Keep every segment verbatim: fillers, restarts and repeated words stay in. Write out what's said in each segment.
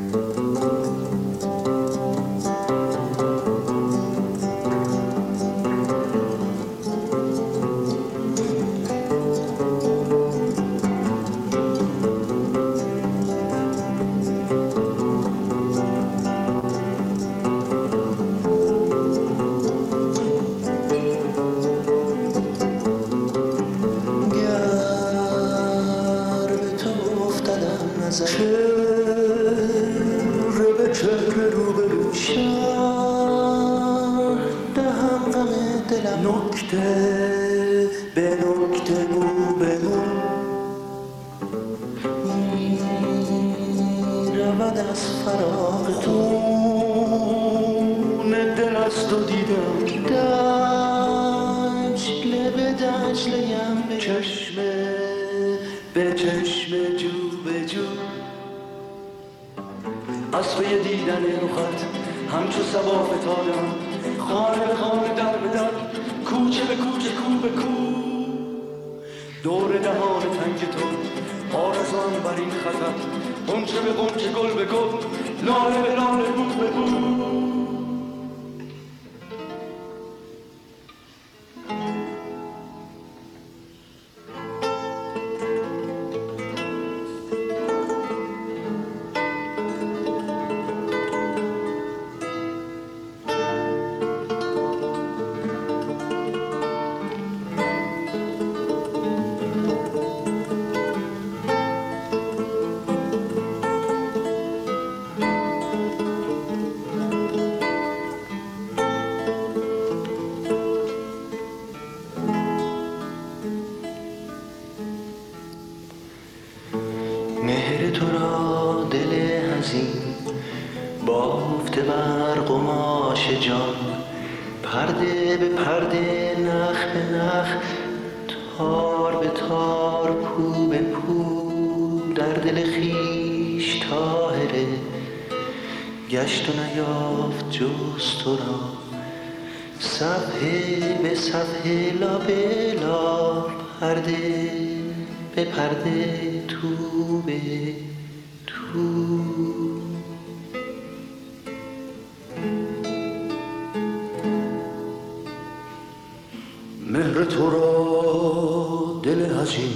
گشت و نیافت جز تو را صفحه به صفحه لا به لا پرده به پرده تو به تو مهر تو را دل حزین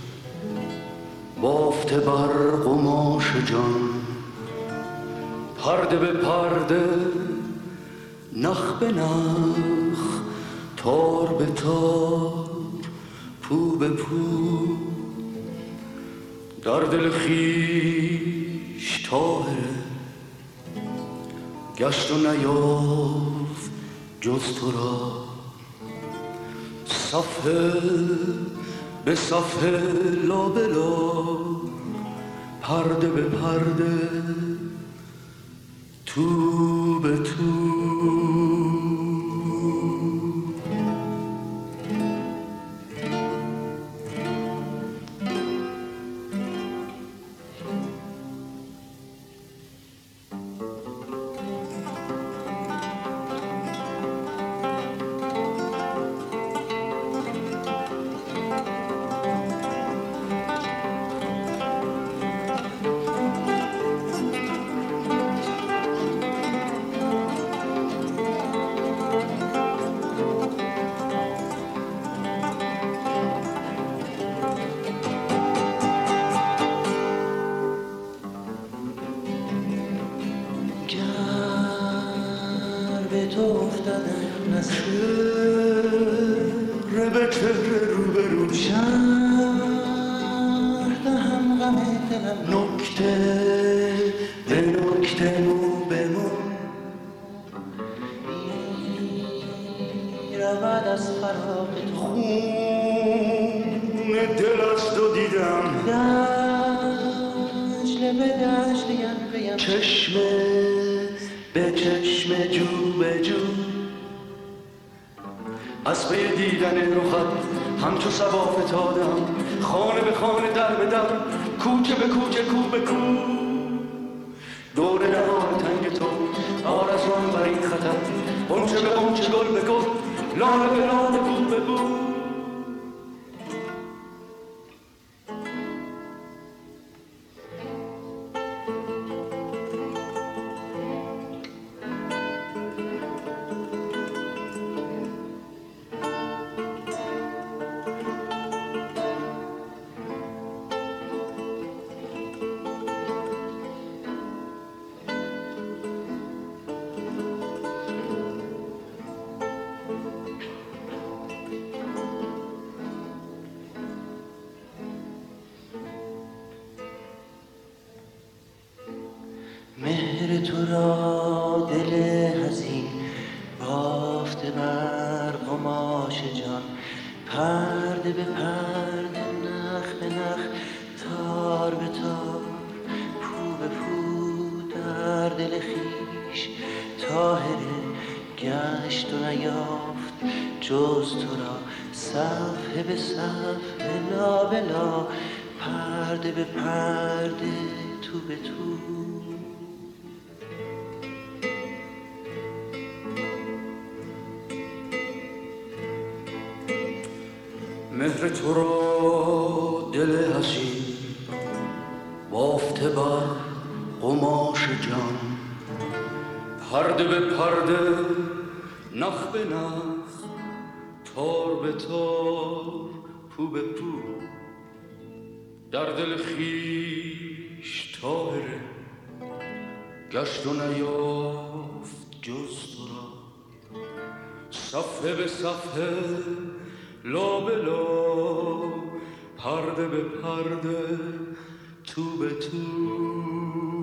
بافته بر قماش جان پرده به پرده نخ به نخ تار به تار پو به پو در دل خویش طاهره گشت و نیافت جز تو را صفحه به صفحه لا به لا پرده به پرده تو به تو از پی دیدن رخت همچو صبا فتادم خانه به خانه در به در کوچه به کوچه کو به کو دور نهان تنگ تو آرزوام بر این خطر غنچه به غنچه گل به گل لاله به لاله بو به بو مهر تو را دل حزین بافته بر قماش جان، پرده به پرده، نخ به نخ، تار به تار، پو به پو در دل خویش طاهره گشت و نیافت جز تو را، صفحه به صفحه، لا به لا، پرده به پرده، تو به تو. مهر تو را دل حزین بافته بر قماش جان، پرده به پرده، نخ به نخ، تار به تار، پو به پو، در دل خویش طاهره گشت و نیافت جز تو را، صفحه به صفحه، لا به لا، پرده به پرده، تو به تو.